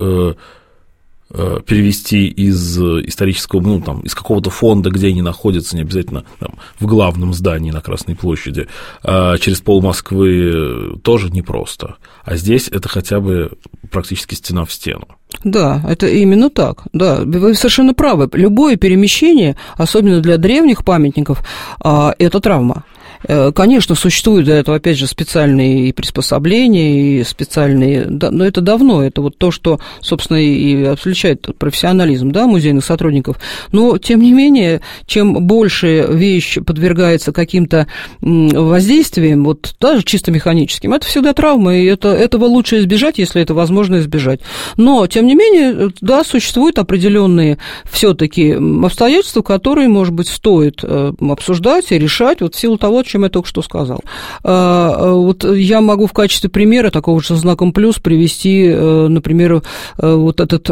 перевести из исторического, ну, там, из какого-то фонда, где они находятся, не обязательно там, в главном здании на Красной площади, через пол Москвы тоже непросто. А здесь это хотя бы практически стена в стену.
Да, это именно так, да, вы совершенно правы. Любое перемещение, особенно для древних памятников, это травма. Конечно, существуют для этого, опять же, специальные приспособления, и специальные, но это давно, это вот то, что, собственно, и отличает профессионализм, да, музейных сотрудников, но, тем не менее, чем больше вещь подвергается каким-то воздействиям, вот даже чисто механическим, это всегда травма, и этого лучше избежать, если это возможно избежать. Но, тем не менее, да, существуют определенные все-таки обстоятельства, которые, может быть, стоит обсуждать и решать вот в силу того, о чем я только что сказал. Вот я могу в качестве примера такого же знаком плюс привести, например, вот этот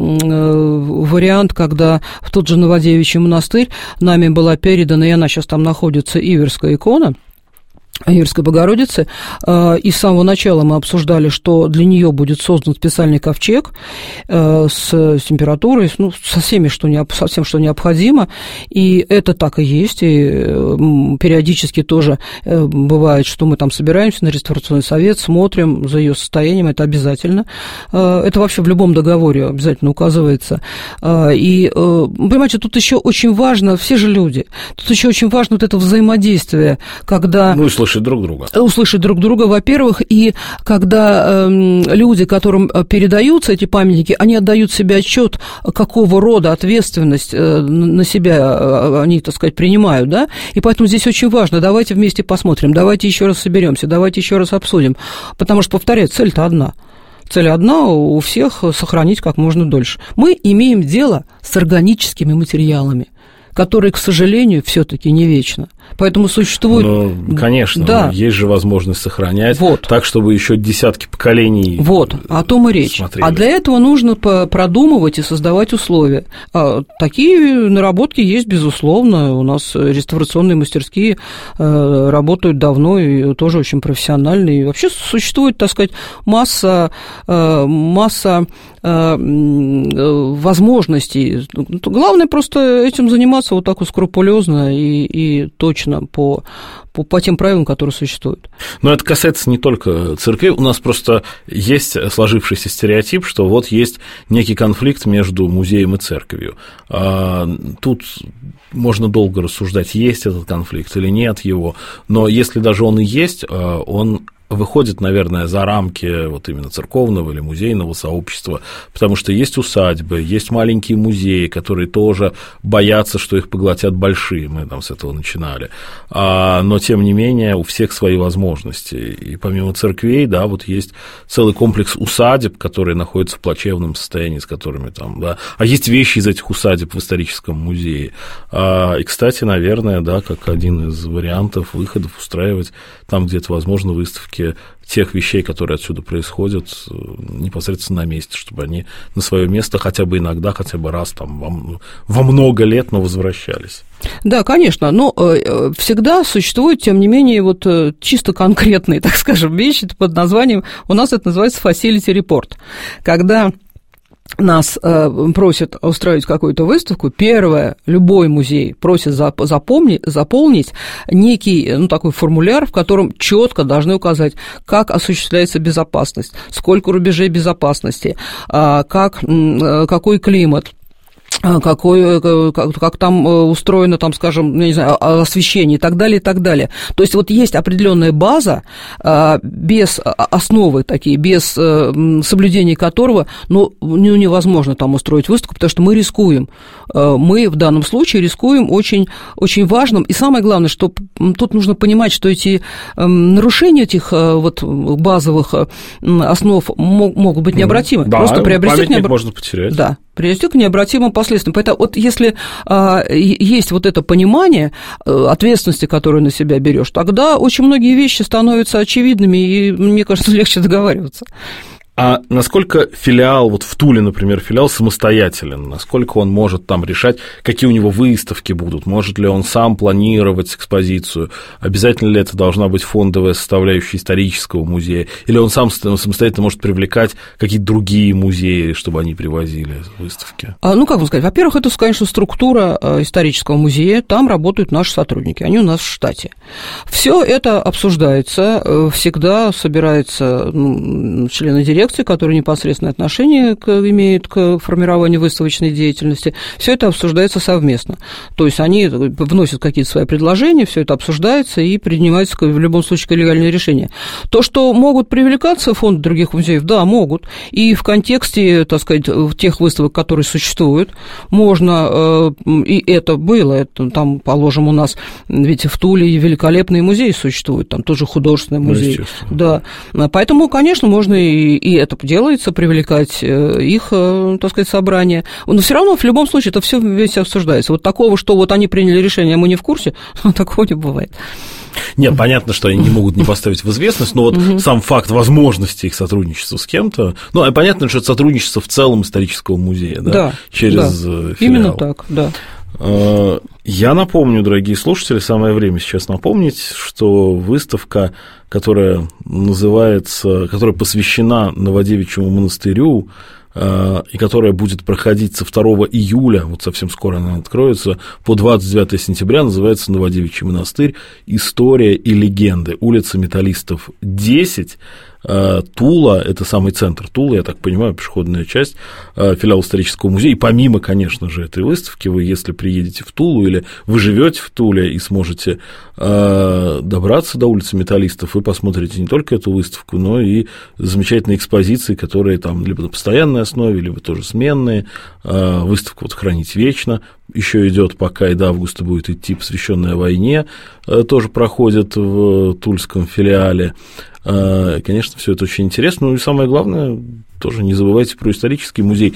вариант, когда в тот же Новодевичий монастырь нами была передана, и она сейчас там находится, Иверская икона Иверской Богородицы, и с самого начала мы обсуждали, что для нее будет создан специальный ковчег с температурой, ну, со всем, что необходимо, и это так и есть, и периодически тоже бывает, что мы там собираемся на реставрационный совет, смотрим за ее состоянием, это обязательно, это вообще в любом договоре обязательно указывается, и, понимаете, тут еще очень важно, все же люди, тут еще очень важно вот это взаимодействие, когда...
Ну, и услышать друг друга.
Услышать друг друга, во-первых, и когда люди, которым передаются эти памятники, они отдают себе отчет, какого рода ответственность на себя они, так сказать, принимают, да, и поэтому здесь очень важно, давайте вместе посмотрим, давайте еще раз соберемся, давайте еще раз обсудим, потому что, повторяю, цель-то одна. Цель одна у всех – сохранить как можно дольше. Мы имеем дело с органическими материалами, которые, к сожалению, все-таки не вечно. Поэтому существует...
Ну, конечно,
да.
Есть же возможность сохранять так, чтобы еще десятки поколений
Вот, о том и речь.
смотрели.
А для этого нужно продумывать и создавать условия. Такие наработки есть, безусловно. У нас реставрационные мастерские работают давно и тоже очень профессионально. И вообще существует, так сказать, масса возможностей. Главное просто этим заниматься вот так вот скрупулезно и точно по тем правилам, которые существуют.
Но это касается не только церквей. У нас просто есть сложившийся стереотип, что вот есть некий конфликт между музеем и церковью. Тут можно долго рассуждать, есть этот конфликт или нет его, но если даже он и есть, он выходит, наверное, за рамки вот именно церковного или музейного сообщества, потому что есть усадьбы, есть маленькие музеи, которые тоже боятся, что их поглотят большие, мы там с этого начинали, но, тем не менее, у всех свои возможности, и помимо церквей, да, вот есть целый комплекс усадеб, которые находятся в плачевном состоянии, с которыми там, да, а есть вещи из этих усадеб в историческом музее, и, кстати, наверное, да, как один из вариантов выходов устраивать там где-то, возможно, выставки тех вещей, которые отсюда происходят, непосредственно на месте, чтобы они на свое место хотя бы иногда, хотя бы раз там во много лет, но возвращались.
Да, конечно, но всегда существуют, тем не менее, вот чисто конкретные, так скажем, вещи под названием, у нас это называется facility report, когда нас просят устроить какую-то выставку, первое, любой музей просит заполнить некий, ну, такой формуляр, в котором четко должны указать, как осуществляется безопасность, сколько рубежей безопасности, какой климат, как там устроено, там, скажем, не знаю, освещение и так далее, и так далее. То есть вот есть определенная база, без основы такие, без соблюдения которого, ну, невозможно там устроить выставку, потому что мы рискуем. Мы в данном случае рискуем очень, очень важным. И самое главное, что тут нужно понимать, что эти нарушения этих вот базовых основ могут быть необратимы.
Да,
просто приобрести
можно потерять.
Да. Привести к необратимым последствиям. Поэтому вот если есть вот это понимание ответственности, которую на себя берешь, тогда очень многие вещи становятся очевидными, и, мне кажется, легче договариваться.
А насколько филиал, вот в Туле, например, филиал самостоятелен, насколько он может там решать, какие у него выставки будут, может ли он сам планировать экспозицию, обязательно ли это должна быть фондовая составляющая исторического музея, или он сам самостоятельно может привлекать какие-то другие музеи, чтобы они привозили выставки?
Ну, как вам сказать, во-первых, это, конечно, структура исторического музея, там работают наши сотрудники, они у нас в штате. Все это обсуждается, всегда собираются члены дирекции, которые непосредственное отношение имеют к формированию выставочной деятельности, все это обсуждается совместно. То есть они вносят какие-то свои предложения, все это обсуждается и принимается в любом случае коллегиальное решение. То, что могут привлекаться фонды других музеев, да, могут. И в контексте, так сказать, тех выставок, которые существуют, можно, и это было, это, там, положим, у нас, ведь в Туле великолепные музеи существуют, там тоже художественный музей. Да. Поэтому, конечно, можно и это делается, привлекать их, так сказать, собрания. Но все равно в любом случае это все вместе обсуждается. Вот такого, что вот они приняли решение, а мы не в курсе, такого не бывает.
Нет, понятно, что они не могут не поставить в известность, но вот сам факт возможности их сотрудничества с кем-то, ну, понятно, что это сотрудничество в целом исторического музея, да, через филиал.
Именно так, да.
Я напомню, дорогие слушатели, самое время сейчас напомнить, что выставка, которая посвящена Новодевичьему монастырю, и которая будет проходить со 2 июля, вот совсем скоро она откроется, по 29 сентября, называется «Новодевичий монастырь. История и легенды. Улица Металлистов, 10». Тула – это самый центр Тулы, я так понимаю, пешеходная часть, филиал исторического музея. И помимо, конечно же, этой выставки, вы, если приедете в Тулу или вы живете в Туле и сможете добраться до улицы Металлистов, вы посмотрите не только эту выставку, но и замечательные экспозиции, которые там либо на постоянной основе, либо тоже сменные. Выставка вот «Хранить вечно» еще идет, пока и до августа будет идти, посвященная войне, тоже проходит в тульском филиале. Конечно, все это очень интересно. Ну и самое главное, тоже не забывайте про исторический музей.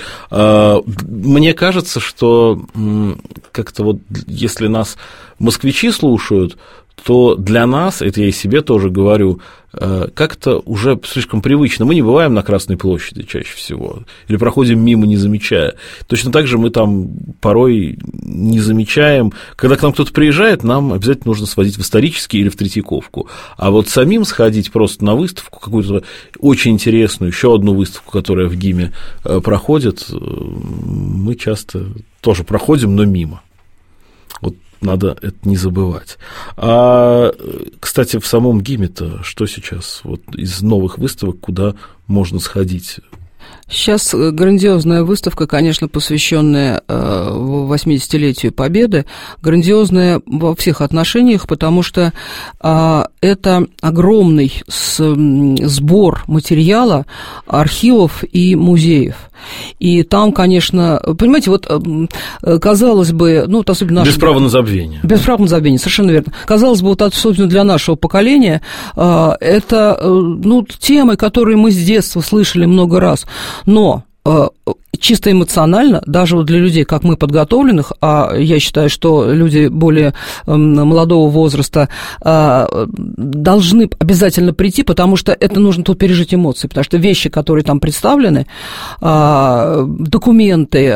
Мне кажется, что как-то вот если нас москвичи слушают, то для нас, это я и себе тоже говорю, как-то уже слишком привычно. Мы не бываем на Красной площади чаще всего, или проходим мимо, не замечая. Точно так же мы там порой не замечаем. Когда к нам кто-то приезжает, нам обязательно нужно сводить в исторический или в Третьяковку. А вот самим сходить просто на выставку, какую-то очень интересную, еще одну выставку, которая в ГИМе проходит, мы часто тоже проходим, но мимо. Вот надо это не забывать. Кстати, в самом ГИМе-то что сейчас? Вот из новых выставок куда можно сходить?
Сейчас грандиозная выставка, конечно, посвященная 80-летию Победы, грандиозная во всех отношениях, потому что это огромный сбор материала архивов и музеев. И там, конечно, понимаете, вот казалось бы, ну, вот особенно...
Без права на забвение.
Без права на забвение, совершенно верно. Казалось бы, вот, особенно для нашего поколения, это, ну, темы, которые мы с детства слышали много раз, но чисто эмоционально, даже вот для людей, как мы, подготовленных, а я считаю, что люди более молодого возраста должны обязательно прийти, потому что это нужно тут пережить эмоции, потому что вещи, которые там представлены, документы,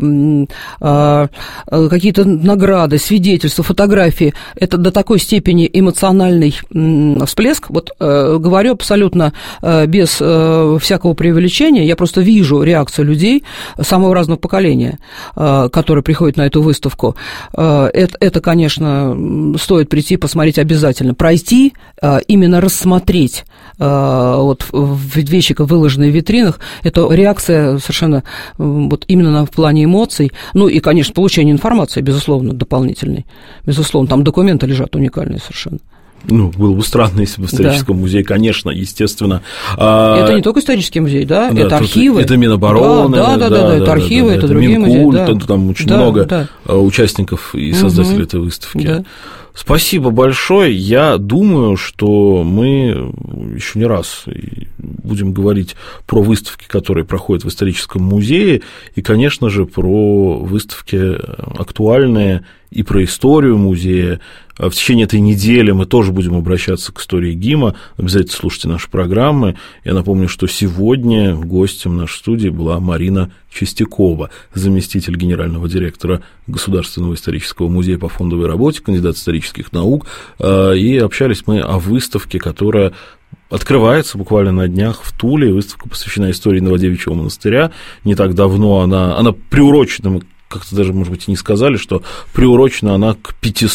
какие-то награды, свидетельства, фотографии, это до такой степени эмоциональный всплеск. Вот говорю абсолютно без всякого преувеличения, я просто вижу реакцию людей самого разного поколения, которые приходят на эту выставку. Это, конечно, стоит прийти, посмотреть обязательно. Пройти, именно рассмотреть вот вещи, выложенные в витринах, это реакция совершенно вот именно в плане эмоций. Ну и, конечно, получение информации, безусловно, дополнительной. Безусловно, там документы лежат уникальные совершенно.
Ну, было бы странно, если бы в историческом музее, конечно, естественно.
Это не только исторический музей, да, это архивы.
Это Минобороны.
Да, это архивы, это другие
Минкульт,
музеи.
Там очень много участников и создателей этой выставки.
Да.
Спасибо большое. Я думаю, что мы еще не раз будем говорить про выставки, которые проходят в историческом музее, и, конечно же, про выставки актуальные и про историю музея. В течение этой недели мы тоже будем обращаться к истории ГИМа. Обязательно слушайте наши программы. Я напомню, что сегодня гостем нашей студии была Марина Чистякова, заместитель генерального директора Государственного исторического музея по фондовой работе, кандидат исторических наук. И общались мы о выставке, которая открывается буквально на днях в Туле. Выставка посвящена истории Новодевичьего монастыря. Не так давно она приурочена, мы как-то даже, может быть, и не сказали, что приурочена она к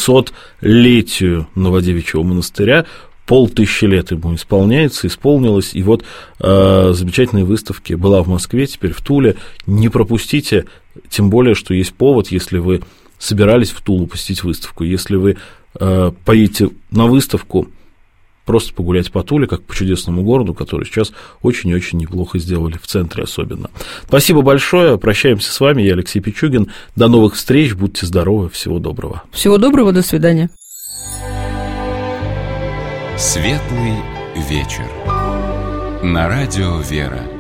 500-летию Новодевичьего монастыря. 500 лет ему исполнилось, и вот замечательные выставки была в Москве, теперь в Туле. Не пропустите, тем более, что есть повод, если вы собирались в Тулу посетить выставку, если вы поедете на выставку, просто погулять по Туле, как по чудесному городу, который сейчас очень и очень неплохо сделали, в центре особенно. Спасибо большое, прощаемся с вами, я Алексей Пичугин, до новых встреч, будьте здоровы, всего доброго.
Всего доброго, до свидания.
Светлый вечер. На радио «Вера».